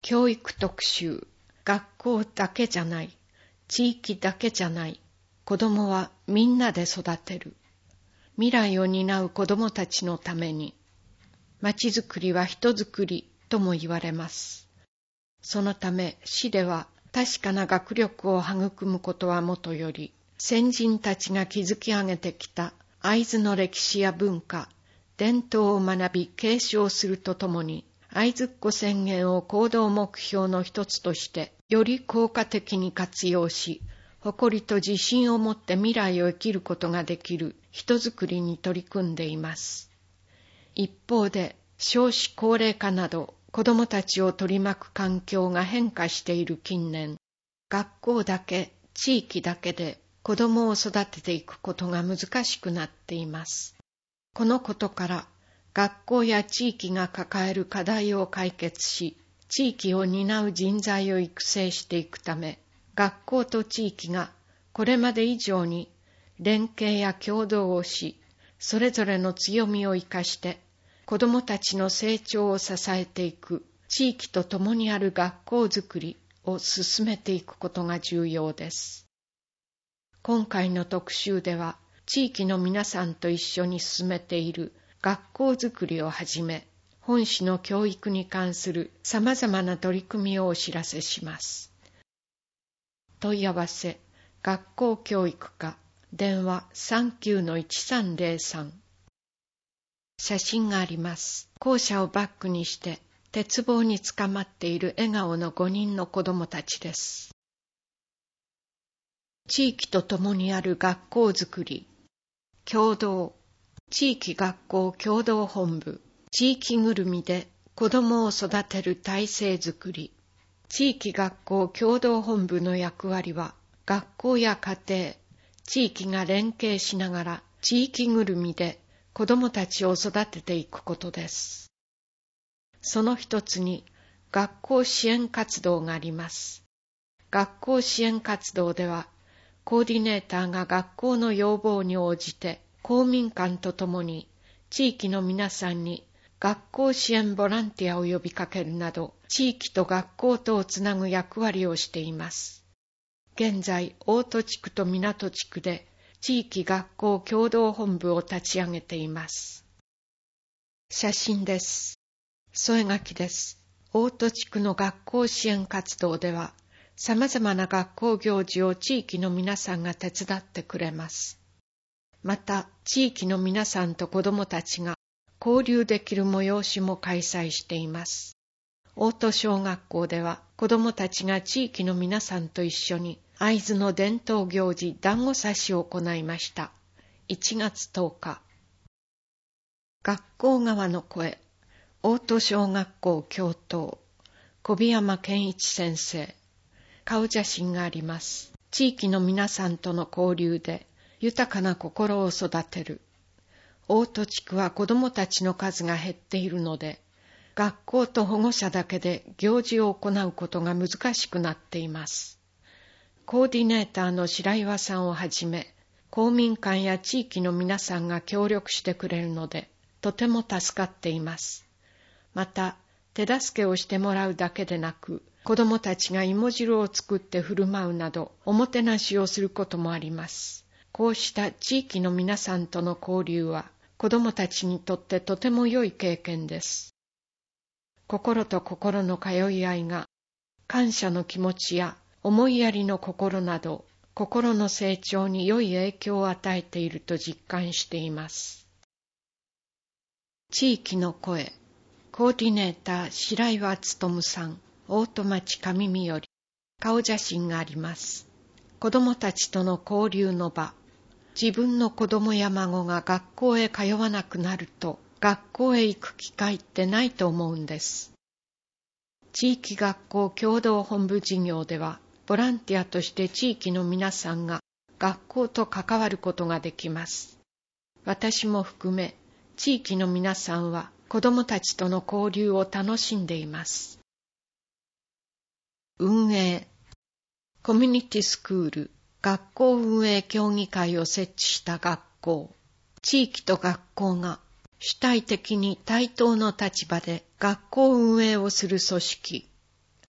教育特集、学校だけじゃない、地域だけじゃない、子供はみんなで育てる。未来を担う子供たちのために、まちづくりは人づくりとも言われます。そのため市では確かな学力を育むことはもとより、先人たちが築き上げてきた会津の歴史や文化、伝統を学び継承するとともに、会津っ子宣言を行動目標の一つとして、より効果的に活用し、誇りと自信を持って未来を生きることができる人づくりに取り組んでいます。一方で、少子高齢化など子どもたちを取り巻く環境が変化している近年、学校だけ、地域だけで子どもを育てていくことが難しくなっています。このことから、学校や地域が抱える課題を解決し、地域を担う人材を育成していくため、学校と地域がこれまで以上に連携や協働をし、それぞれの強みを生かして子どもたちの成長を支えていく地域と共にある学校づくりを進めていくことが重要です。今回の特集では、地域の皆さんと一緒に進めている学校づくりをはじめ、本市の教育に関する様々な取り組みをお知らせします。問い合わせ、学校教育課、電話 39-1303。写真があります。校舎をバックにして、鉄棒につかまっている笑顔の5人の子どもたちです。地域と共にある学校づくり、共同、地域学校共同本部、地域ぐるみで子どもを育てる体制づくり。地域学校共同本部の役割は、学校や家庭、地域が連携しながら地域ぐるみで子どもたちを育てていくことです。その一つに学校支援活動があります。学校支援活動では、コーディネーターが学校の要望に応じて公民館とともに地域の皆さんに学校支援ボランティアを呼びかけるなど、地域と学校とをつなぐ役割をしています。現在、大戸地区と港地区で地域学校共同本部を立ち上げています。写真です。添え書きです。大戸地区の学校支援活動では、様々な学校行事を地域の皆さんが手伝ってくれます。また、地域の皆さんと子どもたちが交流できる催しも開催しています。大戸小学校では、子どもたちが地域の皆さんと一緒に会津の伝統行事団子刺しを行いました。1月10日。学校側の声。大戸小学校教頭、小檜山健一先生。顔写真があります。地域の皆さんとの交流で豊かな心を育てる。大戸地区は子どもたちの数が減っているので、学校と保護者だけで行事を行うことが難しくなっています。コーディネーターの白岩さんをはじめ、公民館や地域の皆さんが協力してくれるので、とても助かっています。また、手助けをしてもらうだけでなく、子どもたちが芋汁を作って振る舞うなど、おもてなしをすることもあります。こうした地域の皆さんとの交流は、子どもたちにとってとても良い経験です。心と心の通い合いが、感謝の気持ちや思いやりの心など、心の成長に良い影響を与えていると実感しています。地域の声。コーディネーター白岩勉さん、大戸町上見より。顔写真があります。子どもたちとの交流の場。自分の子供や孫が学校へ通わなくなると、学校へ行く機会ってないと思うんです。地域学校共同本部事業では、ボランティアとして地域の皆さんが学校と関わることができます。私も含め、地域の皆さんは子供たちとの交流を楽しんでいます。運営。コミュニティスクール。学校運営協議会を設置した学校。地域と学校が主体的に対等の立場で学校運営をする組織。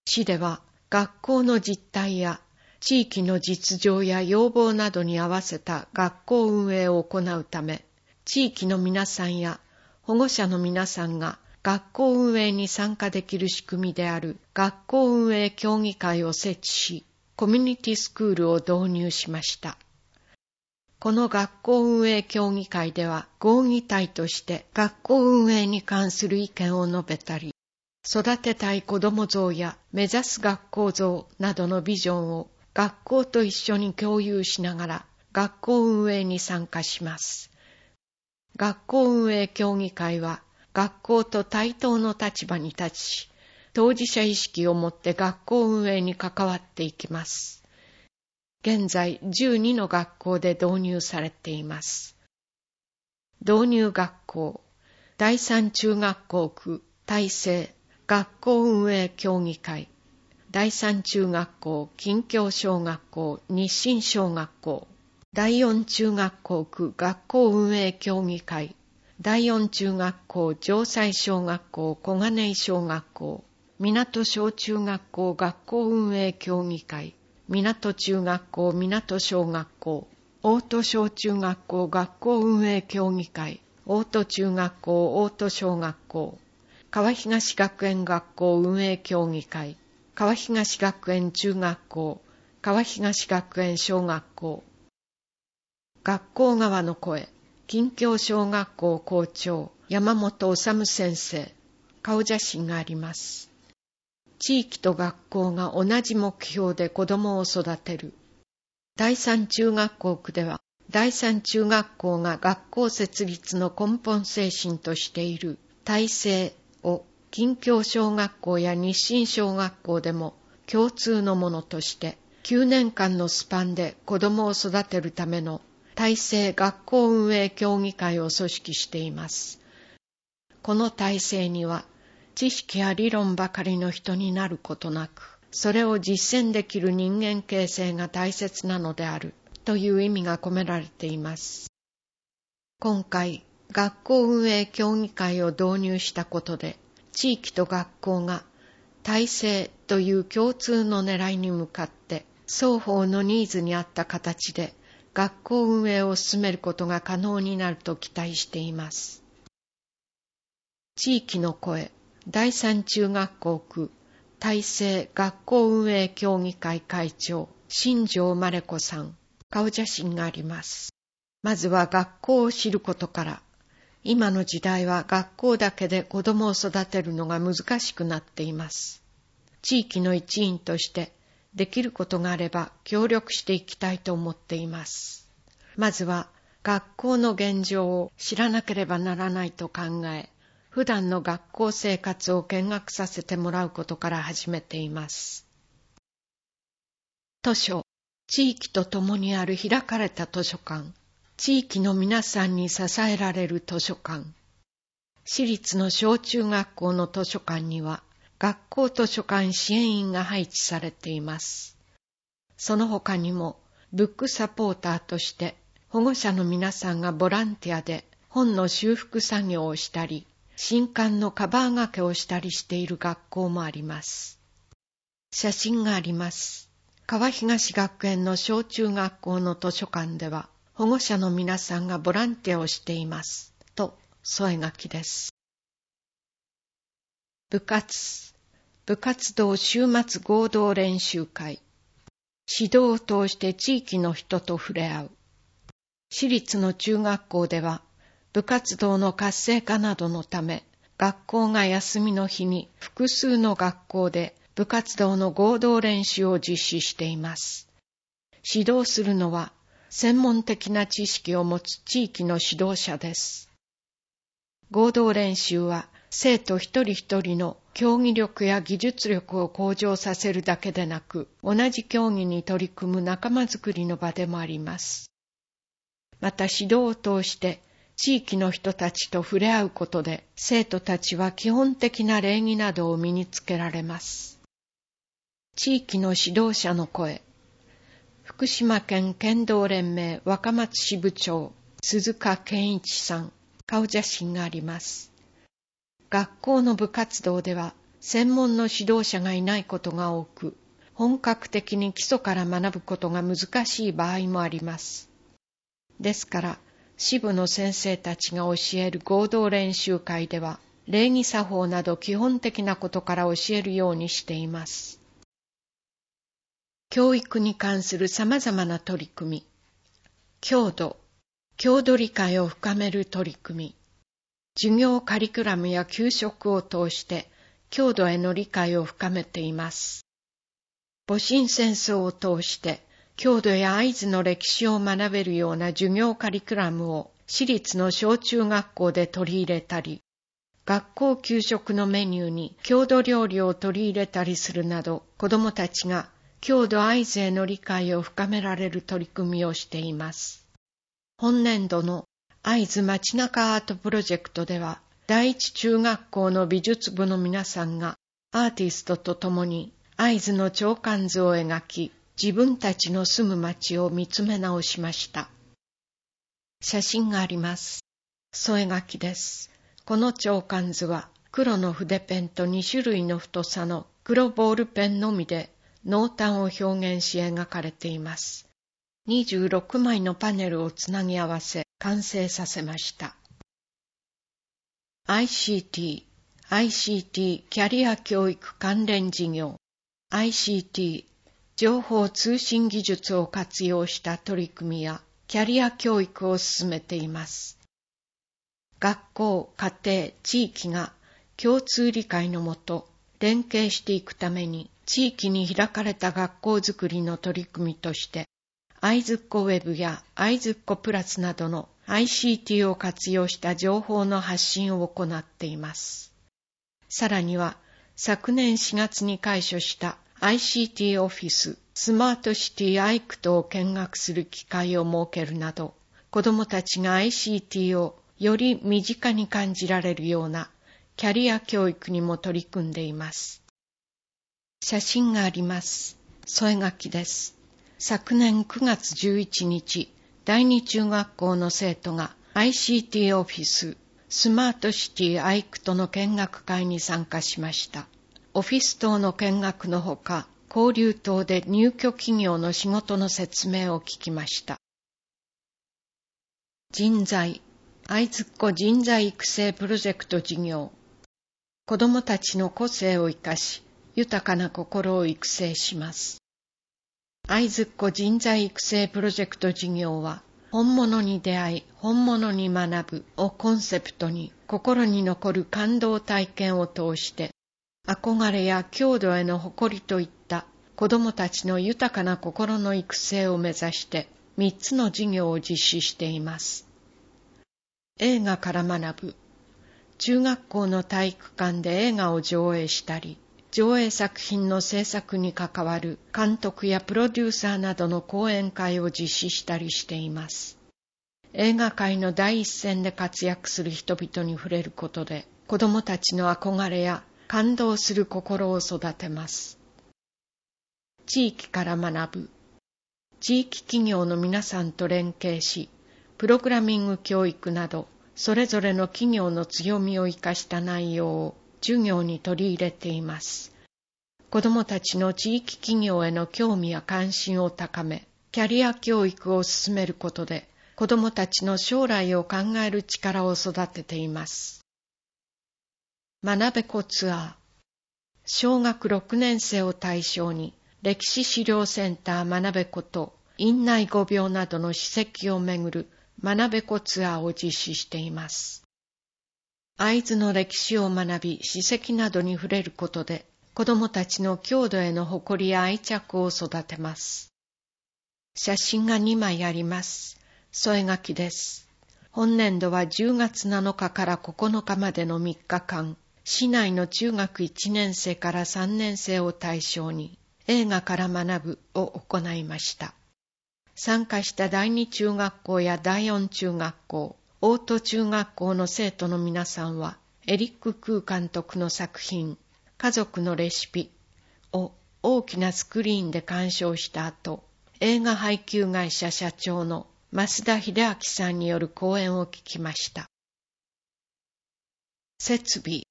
市では学校の実態や地域の実情や要望などに合わせた学校運営を行うため、地域の皆さんや保護者の皆さんが学校運営に参加できる仕組みである学校運営協議会を設置し、コミュニティスクールを導入しました。この学校運営協議会では合議体として学校運営に関する意見を述べたり、育てたい子ども像や目指す学校像などのビジョンを学校と一緒に共有しながら学校運営に参加します。学校運営協議会は学校と対等の立場に立ち、当事者意識を持って学校運営に関わっていきます。現在12の学校で導入されています。導入学校、第三中学校区大成学校運営協議会、第三中学校近郷小学校日清小学校、第四中学校区学校運営協議会、第四中学校城西小学校小金井小学校、港小中学校学校運営協議会、港中学校港小学校、大戸小中学校学校運営協議会、大戸中学校大戸小学校、川東学園学校運営協議会、川東学園中学校、川東学園小学校、学校側の声、近郷小学校校長、山本治先生、顔写真があります。地域と学校が同じ目標で子どもを育てる。第三中学校区では、第三中学校が学校設立の根本精神としている体制を近郷小学校や日清小学校でも共通のものとして9年間のスパンで子どもを育てるための体制学校運営協議会を組織しています。この体制には知識や理論ばかりの人になることなく、それを実践できる人間形成が大切なのであるという意味が込められています。今回、学校運営協議会を導入したことで、地域と学校が体制という共通の狙いに向かって双方のニーズに合った形で学校運営を進めることが可能になると期待しています。地域の声、第三中学校区体制学校運営協議会会長、新庄真理子さん、顔写真があります。まずは学校を知ることから、今の時代は学校だけで子どもを育てるのが難しくなっています。地域の一員としてできることがあれば協力していきたいと思っています。まずは学校の現状を知らなければならないと考え、普段の学校生活を見学させてもらうことから始めています。図書、地域と共にある開かれた図書館、地域の皆さんに支えられる図書館。私立の小中学校の図書館には学校図書館支援員が配置されています。その他にもブックサポーターとして保護者の皆さんがボランティアで本の修復作業をしたり、新刊のカバー掛けをしたりしている学校もあります。写真があります。川東学園の小中学校の図書館では保護者の皆さんがボランティアをしていますと添え書きです。部活動週末合同練習会、指導を通して地域の人と触れ合う。私立の中学校では部活動の活性化などのため、学校が休みの日に複数の学校で部活動の合同練習を実施しています。指導するのは専門的な知識を持つ地域の指導者です。合同練習は生徒一人一人の競技力や技術力を向上させるだけでなく、同じ競技に取り組む仲間づくりの場でもあります。また指導を通して地域の人たちと触れ合うことで、生徒たちは基本的な礼儀などを身につけられます。地域の指導者の声。福島県剣道連盟若松支部長、鈴鹿健一さん、顔写真があります。学校の部活動では、 専門の指導者がいないことが多く、本格的に基礎から学ぶことが難しい場合もあります。ですから、支部の先生たちが教える合同練習会では、礼儀作法など基本的なことから教えるようにしています。教育に関する様々な取り組み。郷土理解を深める取り組み。授業カリキュラムや給食を通して郷土への理解を深めています。戊辰戦争を通して郷土や会津の歴史を学べるような授業カリキュラムを私立の小中学校で取り入れたり、学校給食のメニューに郷土料理を取り入れたりするなど、子どもたちが郷土会津への理解を深められる取り組みをしています。本年度の会津街中アートプロジェクトでは、第一中学校の美術部の皆さんがアーティストと共に会津の鳥観図を描き、自分たちの住む町を見つめ直しました。写真があります。添え書きです。この鳥観図は黒の筆ペンと2種類の太さの黒ボールペンのみで濃淡を表現し描かれています。26枚のパネルをつなぎ合わせ完成させました。ICT キャリア教育関連事業 ICT 情報通信技術を活用した取り組みやキャリア教育を進めています。学校、家庭、地域が共通理解のもと連携していくために地域に開かれた学校づくりの取り組みとして会津っ子ウェブや会津っ子プラスなどの ICT を活用した情報の発信を行っています。さらには昨年4月に開所した ICT オフィススマートシティアイクトを見学する機会を設けるなど、子どもたちが ICT をより身近に感じられるようなキャリア教育にも取り組んでいます。写真があります。添え書きです。昨年9月11日、第二中学校の生徒が ICT オフィススマートシティアイクトの見学会に参加しました。オフィス棟の見学のほか、交流棟で入居企業の仕事の説明を聞きました。人材、会津っ子人材育成プロジェクト事業。子どもたちの個性を生かし、豊かな心を育成します。会津っ子人材育成プロジェクト事業は、本物に出会い、本物に学ぶをコンセプトに、心に残る感動体験を通して、憧れや郷土への誇りといった子どもたちの豊かな心の育成を目指して、3つの事業を実施しています。映画から学ぶ。中学校の体育館で映画を上映したり、上映作品の制作に関わる監督やプロデューサーなどの講演会を実施したりしています。映画界の第一線で活躍する人々に触れることで、子どもたちの憧れや感動する心を育てます。地域から学ぶ。地域企業の皆さんと連携し、プログラミング教育など、それぞれの企業の強みを生かした内容を授業に取り入れています。子どもたちの地域企業への興味や関心を高め、キャリア教育を進めることで、子どもたちの将来を考える力を育てています。学べ子ツアー。小学6年生を対象に、歴史資料センター学べ子と院内御廟などの史跡を巡る学べ子ツアーを実施しています。会津の歴史を学び、史跡などに触れることで、子どもたちの郷土への誇りや愛着を育てます。写真が2枚あります。添え書きです。本年度は10月7日から9日までの3日間、市内の中学1年生から3年生を対象に、映画から学ぶを行いました。参加した第2中学校や第4中学校、大戸中学校の生徒の皆さんは、エリック・クー監督の作品、家族のレシピを大きなスクリーンで鑑賞した後、映画配給会社社長の増田秀明さんによる講演を聞きました。設備。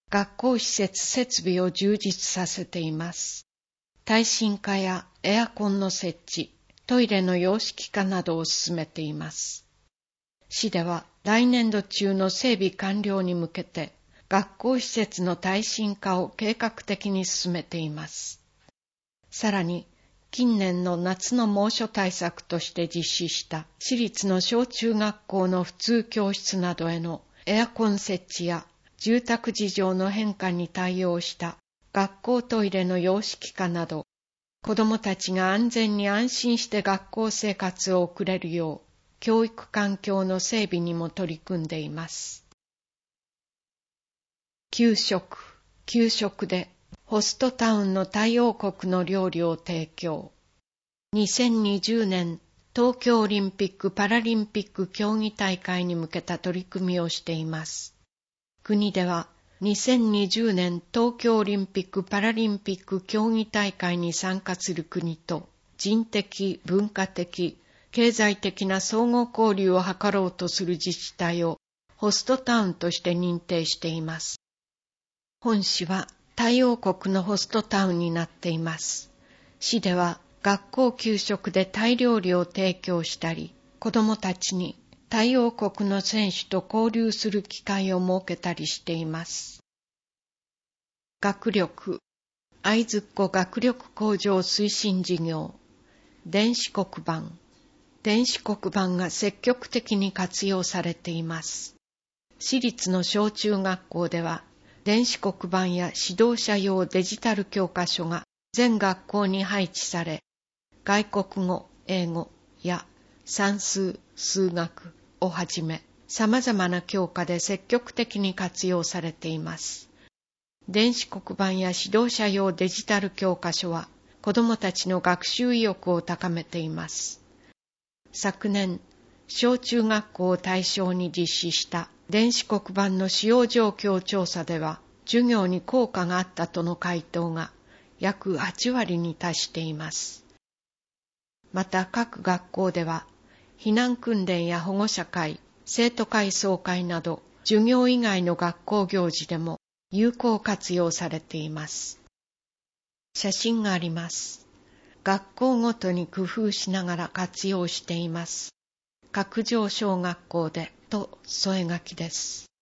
学校施設設備を充実させています。耐震化やエアコンの設置、トイレの洋式化などを進めています。市では来年度中の整備完了に向けて、学校施設の耐震化を計画的に進めています。さらに、近年の夏の猛暑対策として実施した私立の小中学校の普通教室などへのエアコン設置や住宅事情の変化に対応した学校トイレの洋式化など、子どもたちが安全に安心して学校生活を送れるよう、教育環境の整備にも取り組んでいます。給食でホストタウンの太陽国の料理を提供。2020年東京オリンピック・パラリンピック競技大会に向けた取り組みをしています。国では2020年東京オリンピック・パラリンピック競技大会に参加する国と人的、文化的、経済的な相互交流を図ろうとする自治体をホストタウンとして認定しています。本市は太陽国のホストタウンになっています。市では学校給食でタイ料理を提供したり、子どもたちに太陽国の選手と交流する機会を設けたりしています。学力、会津っ子学力向上推進事業、電子黒板が積極的に活用されています。私立の小中学校では、電子黒板や指導者用デジタル教科書が全学校に配置され、外国語、英語や算数、数学をはじめ、様々な教科で積極的に活用されています。電子黒板や指導者用デジタル教科書は、子どもたちの学習意欲を高めています。昨年、小中学校を対象に実施した電子黒板の使用状況調査では、授業に効果があったとの回答が約8割に達しています。また各学校では、避難訓練や保護者会、生徒会総会など、授業以外の学校行事でも有効活用されています。写真があります。学校ごとに工夫しながら活用しています。角上小学校でと添え書きです。